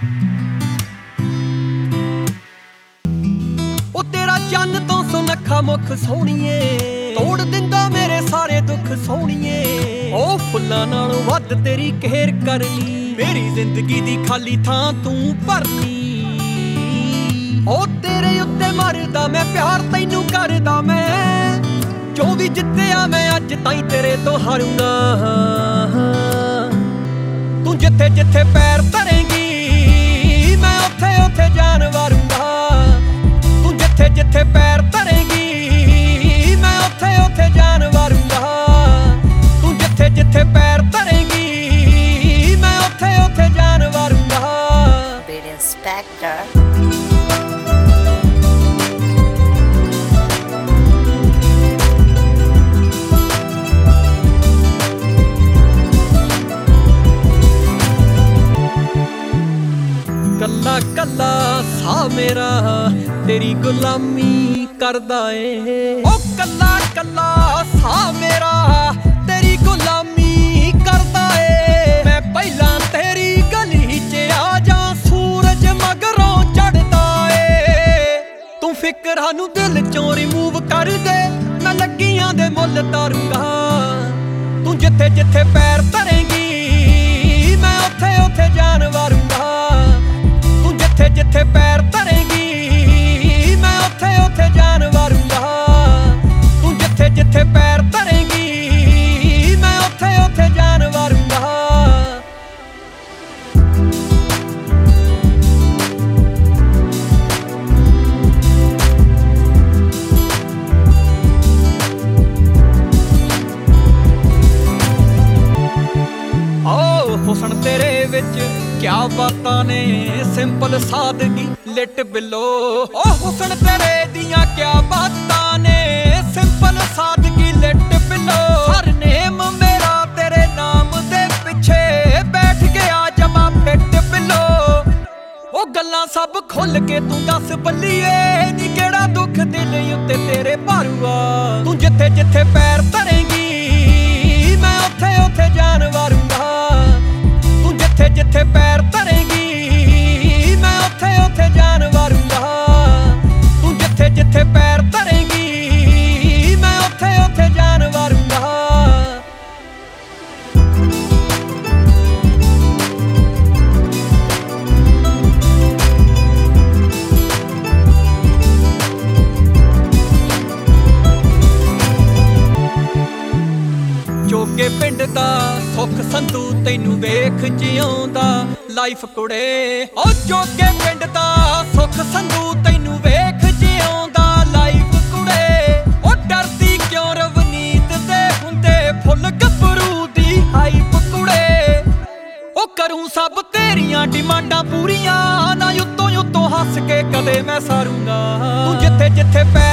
ਉਹ ਤੇਰਾ ਚੰਨ ਤੋਂ ਸੁਨੱਖਾ ਮੁਖ ਸੋਹਣੀਏ, ਤੋੜ ਦਿੰਦਾ ਮੇਰੇ ਸਾਰੇ ਦੁੱਖ ਸੋਹਣੀਏ। ਉਹ ਫੁੱਲਾਂ ਨਾਲੋਂ ਵੱਧ ਤੇਰੀ ਕੇਅਰ ਕਰਨੀ, ਮੇਰੀ ਜ਼ਿੰਦਗੀ ਦੀ ਖਾਲੀ ਥਾਂ ਤੂੰ ਭਰਨੀ। ਉਹ ਤੇਰੇ ਉੱਤੇ ਮਰਦਾ ਮੈਂ ਪਿਆਰ ਤੈਨੂੰ ਕਰਦਾ ਮੈਂ, ਜੋ ਵੀ ਜਿੱਤਿਆ ਮੈਂ ਅੱਜ ਤਾਈਂ ਤੇਰੇ ਤੋਂ ਹਾਰੂੰਗਾ। ਤੂੰ ਜਿੱਥੇ ਜਿੱਥੇ ਪੈਰ ਧਰੇਂਗੀ ਮੈਂ ਉੱਥੇ ਉੱਥੇ ਜਾਨ ਵਾਰੂੰਗਾ। ਤੂੰ ਜਿੱਥੇ ਜਿੱਥੇ ਪੈਰ ਧਰੇਂਗੀ ਮੈਂ ਉੱਥੇ ਉੱਥੇ ਜਾਨ ਵਾਰੂੰਗਾ। ਤੂੰ ਜਿੱਥੇ ਜਿੱਥੇ ਪੈਰ ਧਰੇਂਗੀ ਮੈਂ ਉੱਥੇ ਉੱਥੇ ਜਾਨ ਵਾਰੂੰਗਾ। Beat Inspector. ਕੱਲਾ ਕੱਲਾ ਸਾਹ ਮੇਰਾ ਤੇਰੀ ਗੁਲਾਮੀ ਕਰਦਾ ਏ। ਉਹ ਕੱਲਾ ਕੱਲਾ ਸਾਹ ਮੇਰਾ ਤੇਰੀ ਗੁਲਾਮੀ ਕਰਦਾ ਏ। ਮੈਂ ਪਹਿਲਾਂ ਤੇਰੀ ਗਲੀ 'ਚ ਆ ਜਾ, ਸੂਰਜ ਮਗਰੋਂ ਚੜਦਾ ਏ। ਤੂੰ ਫਿਕਰਾਂ ਨੂੰ ਦਿਲ 'ਚੋਂ ਰਿਮੂਵ ਕਰ ਦੇ, ਮੈਂ ਲੱਗੀਆਂ ਦੇ ਮੁੱਲ ਤਾਰੂੰਗਾ। ਤੂੰ ਜਿੱਥੇ ਜਿੱਥੇ ਪੈਰ ਧਰੇਂਗੀ ਮੈਂ ਉੱਥੇ ਉੱਥੇ ਜਾਨ ਵਾਰੂੰਗਾ। ਜਿੱਥੇ ਜਿੱਥੇ ਪੈਰ ਧਰੇਂਗੀ ਮੈਂ ਉੱਥੇ ਉੱਥੇ ਜਾਨ ਵਾਰੂੰਗਾ। ਤੂੰ ਜਿੱਥੇ ਜਿੱਥੇ ਪੈਰ ਧਰੇਂਗੀ ਮੈਂ ਉੱਥੇ ਉੱਥੇ ਜਾਨ ਵਾਰੂੰਗਾ। ਓ ਹੁਸਨ ਤੇਰੇ ਵਿੱਚ ਕਿਆ ਬਾਤਾਂ ਨੇ, ਸਿੰਪਲ ਸਾਦਗੀ ਲਿਟ ਬਿਲੋ। ਓ ਹੁਸਨ ਤੇਰੇ ਦੀਆਂ ਕਿਆ ਬਾਤਾਂ ਨੇ, ਸਿੰਪਲ ਸਾਦਗੀ ਲਿਟ ਬਿਲੋ। ਹਰ ਨੇਮ ਮੇਰਾ ਤੇਰੇ ਨਾਮ ਦੇ ਪਿੱਛੇ ਬੈਠ ਗਿਆ ਜਮਾ ਫਿੱਟ ਬਿਲੋ। ਉਹ ਗੱਲਾਂ ਸਭ ਖੁੱਲ ਕੇ ਤੂੰ ਦੱਸ ਬੱਲੀਏ, ਨੀ ਕਿਹੜਾ ਦੁੱਖ ਦਿਲ ਉੱਤੇ ਤੇਰੇ ਭਾਰੂਆ। ਤੂੰ ਜਿੱਥੇ ਜਿੱਥੇ ਪੈਰ ਧਰੇਂਗੀ ਮੈਂ ਉੱਥੇ ਉੱਥੇ ਜਾਨ ਵਾਰੂੰਗਾ। ਤੂੰ ਜਿੱਥੇ ਜਿੱਥੇ ਪੈਰ ਧਰੇਂਗੀ ਮੈਂ ਉੱਥੇ ਉੱਥੇ ਜਾਨ ਵਾਰੂੰਗਾ। ਤੂੰ ਜਿੱਥੇ ਜਿੱਥੇ ਪੈਰ ਧਰੇਂਗੀ ਮੈਂ ਉੱਥੇ ਉੱਥੇ ਜਾਨ ਵਾਰੂੰਗਾ। ਜੋਗੇ ਪਿੰਡ ਦਾ ਸੁੱਖ ਸੰਧੂ ਤੈਨੂੰ ਵੇਖ ਜਿਉਂਦਾ ਲਾਈਫ ਕੁੜੇ। ਓ ਜੋਗੇ ਪਿੰਡ ਦਾ ਸੁੱਖ ਸੰਧੂ ਤੈਨੂੰ ਵੇਖ ਜਿਉਂਦਾ ਲਾਈਫ ਕੁੜੇ। ਓ ਡਰਦੀ ਕਿਉਂ ਰਵਨੀਤ ਦੇ ਹੁੰਦੇ ਫੁੱਲ ਗੱਭਰੂ ਦੀ ਹਾਈਪ ਕੁੜੇ। ਓ ਕਰੂੰ ਸਭ ਤੇਰੀਆਂ ਡਿਮਾਂਡਾਂ ਪੂਰੀਆਂ, ਨਾ ਉੱਤੋਂ ਉੱਤੋਂ ਹੱਸ ਕੇ ਕਦੇ ਮੈਂ ਸਾਰੂੰਗਾ। ਤੂੰ ਜਿੱਥੇ ਜਿੱਥੇ